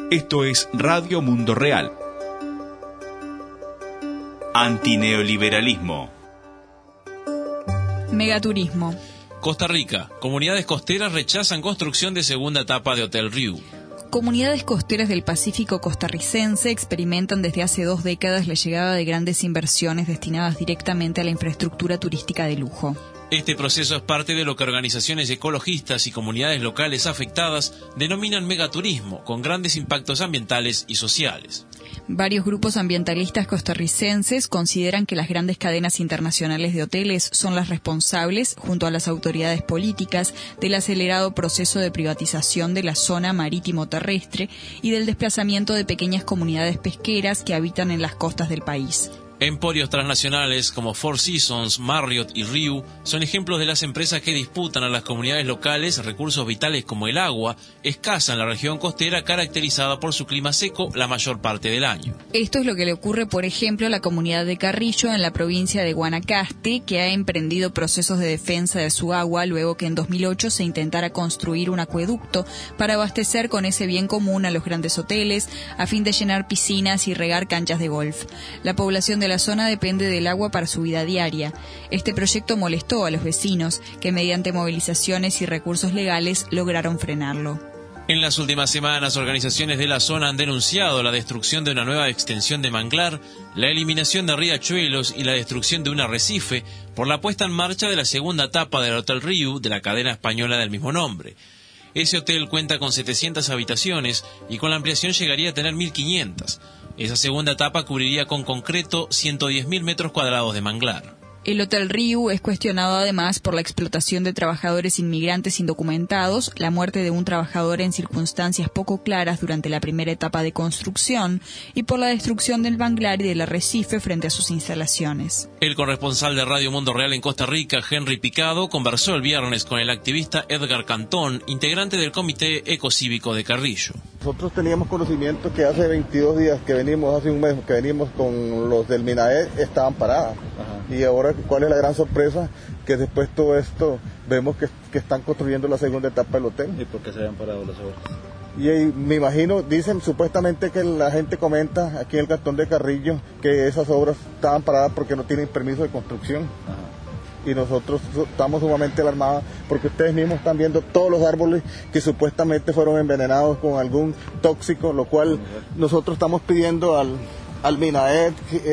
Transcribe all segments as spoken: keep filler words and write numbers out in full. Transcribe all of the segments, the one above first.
Esto es Radio Mundo Real. Antineoliberalismo. Megaturismo. Costa Rica. Comunidades costeras rechazan construcción de segunda etapa de Hotel Riu. Comunidades costeras del Pacífico costarricense experimentan desde hace dos décadas la llegada de grandes inversiones destinadas directamente a la infraestructura turística de lujo. Este proceso es parte de lo que organizaciones ecologistas y comunidades locales afectadas denominan megaturismo, con grandes impactos ambientales y sociales. Varios grupos ambientalistas costarricenses consideran que las grandes cadenas internacionales de hoteles son las responsables, junto a las autoridades políticas, del acelerado proceso de privatización de la zona marítimo-terrestre y del desplazamiento de pequeñas comunidades pesqueras que habitan en las costas del país. Emporios transnacionales como Four Seasons, Marriott y Riu son ejemplos de las empresas que disputan a las comunidades locales recursos vitales como el agua, escasa en la región costera caracterizada por su clima seco la mayor parte del año. Esto es lo que le ocurre, por ejemplo, a la comunidad de Carrillo en la provincia de Guanacaste, que ha emprendido procesos de defensa de su agua luego que en dos mil ocho se intentara construir un acueducto para abastecer con ese bien común a los grandes hoteles a fin de llenar piscinas y regar canchas de golf. La población de la zona depende del agua para su vida diaria. Este proyecto molestó a los vecinos, que mediante movilizaciones y recursos legales lograron frenarlo. En las últimas semanas, organizaciones de la zona han denunciado la destrucción de una nueva extensión de manglar, la eliminación de riachuelos y la destrucción de un arrecife por la puesta en marcha de la segunda etapa del Hotel Riu de la cadena española del mismo nombre. Ese hotel cuenta con setecientas habitaciones y con la ampliación llegaría a tener mil quinientas. Esa segunda etapa cubriría con concreto ciento diez mil metros cuadrados de manglar. El Hotel Riu es cuestionado además por la explotación de trabajadores inmigrantes indocumentados, la muerte de un trabajador en circunstancias poco claras durante la primera etapa de construcción y por la destrucción del manglar y del arrecife frente a sus instalaciones. El corresponsal de Radio Mundo Real en Costa Rica, Henry Picado, conversó el viernes con el activista Edgar Cantón, integrante del Comité Ecocívico de Carrillo. Nosotros teníamos conocimiento que hace veintidós días que venimos, hace un mes que venimos con los del Minaed, estaban paradas. Ajá. Y ahora, ¿cuál es la gran sorpresa? Que después de todo esto vemos que, que están construyendo la segunda etapa del hotel. ¿Y por qué se habían parado las obras? Y, y me imagino, dicen supuestamente que la gente comenta aquí en el cantón de Carrillo que esas obras estaban paradas porque no tienen permiso de construcción. Ajá. Y nosotros estamos sumamente alarmados porque ustedes mismos están viendo todos los árboles que supuestamente fueron envenenados con algún tóxico, lo cual nosotros estamos pidiendo al, al Minaed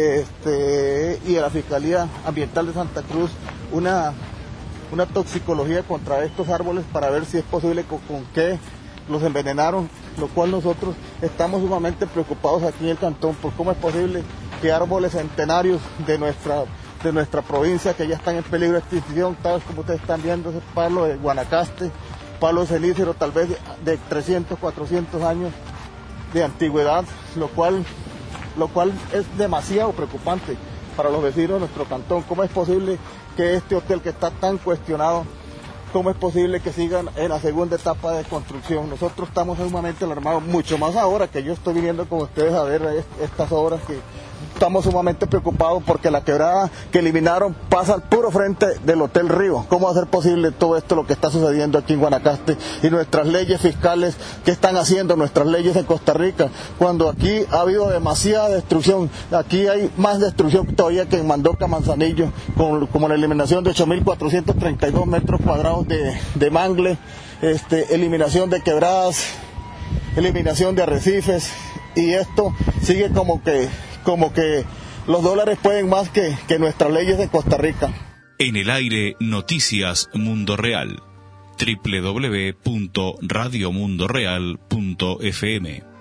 este, y a la Fiscalía Ambiental de Santa Cruz una, una toxicología contra estos árboles para ver si es posible con, con qué los envenenaron, lo cual nosotros estamos sumamente preocupados aquí en el cantón por cómo es posible que árboles centenarios de nuestra de nuestra provincia que ya están en peligro de extinción, tal como ustedes están viendo, ese palo de Guanacaste, palo cenícero tal vez de, de trescientos, cuatrocientos años de antigüedad, lo cual, lo cual es demasiado preocupante para los vecinos de nuestro cantón. ¿Cómo es posible que este hotel que está tan cuestionado, cómo es posible que sigan en la segunda etapa de construcción? Nosotros estamos sumamente alarmados, mucho más ahora que yo estoy viniendo con ustedes a ver estas obras que estamos sumamente preocupados porque la quebrada que eliminaron pasa al puro frente del Hotel Riu. ¿Cómo va a ser posible todo esto, lo que está sucediendo aquí en Guanacaste y nuestras leyes fiscales que están haciendo, nuestras leyes en Costa Rica, cuando aquí ha habido demasiada destrucción? Aquí hay más destrucción todavía que en Mandoca, Manzanillo, con, como la eliminación de ocho mil cuatrocientos treinta y dos metros cuadrados de, de mangle, este, eliminación de quebradas, eliminación de arrecifes, y esto sigue como que como que los dólares pueden más que, que nuestras leyes de Costa Rica. En el aire, Noticias Mundo Real. doble u doble u doble u punto radio mundo real punto f m